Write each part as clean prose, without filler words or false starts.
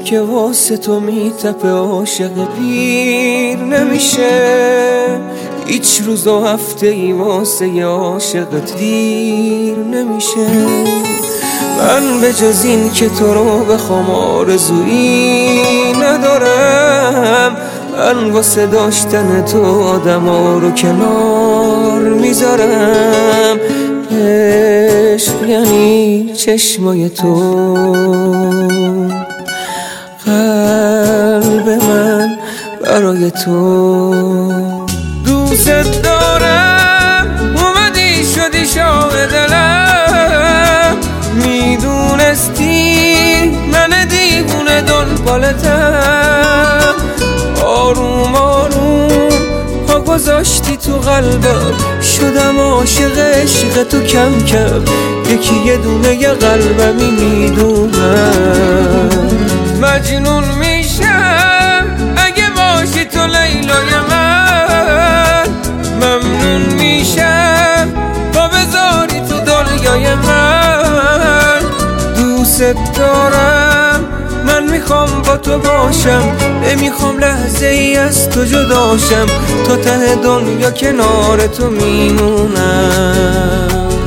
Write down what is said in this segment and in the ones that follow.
که واسه تو میتپه عاشق پیر نمیشه، هیچ روز و هفته ای واسه ی عاشقت دیر نمیشه. من به جز این که تو رو بخوام آرزویی ندارم، من واسه داشتن تو آدما رو کنار میذارم. عشق یعنی چشمای تو، قلب من برای تو. دوست دارم اومدی شدی شاه دلم، میدونستی من دیوونه دنبالتم. آروم آروم پا گذاشتی تو قلبم، شدم عاشق عشق تو کم کم. یکی یه دونه ی قلبمی میدونم. مجنون میشم اگه باشی تو لیلای من، ممنون میشم تا بذاری تو دنیای من. دوست دارم من میخوام با تو باشم، نمیخوام لحظه ای از تو جداشم. تا ته دنیا کنار تو میمونم.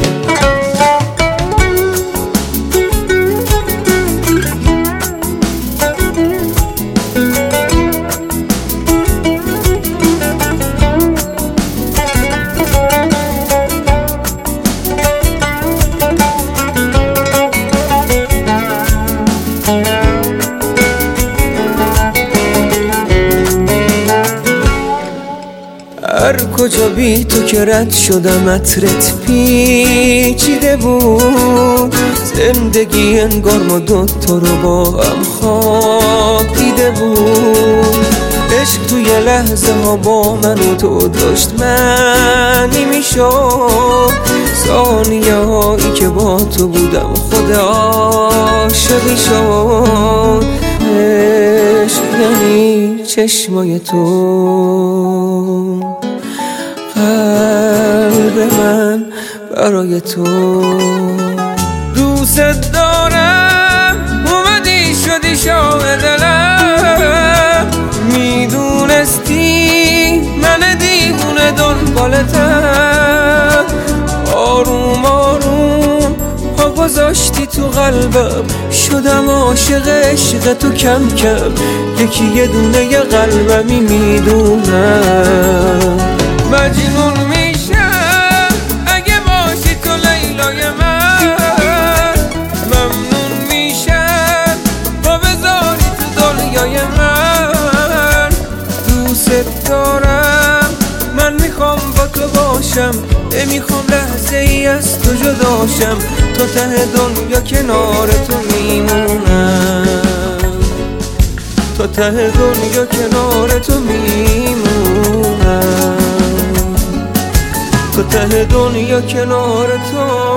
هر کجا بی تو که رد شدم عطرت پیچیده بود. زندگی انگار ما دوتا رو با هم خواب دیده بود. عشق توی لحظه ها با من و تو داشت معنی میشد. ثانیه هایی که با تو بودم خود عاشقی شد. عشق یعنی چشمای تو، قلب من برای تو. دوست دارم اومدی شدی شاه دلم، میدونستی من دیوونه دنبالتم. آروم آروم پا گذاشتی تو قلبم، شدم عاشق عشق تو کم کم. یکی یه دونه ی قلبمی میدونم. مجنون میشم اگه باشی تو لیلای من، ممنون میشم تا بذاری تو دنیای من. دوست دارم من میخوام با تو باشم، نمیخوام لحظه ای از تو جداشم. تا ته دنیا کنار تو میمونم. تا ته دنیا کنار تو میمونم. تا ته دنیا کنار تو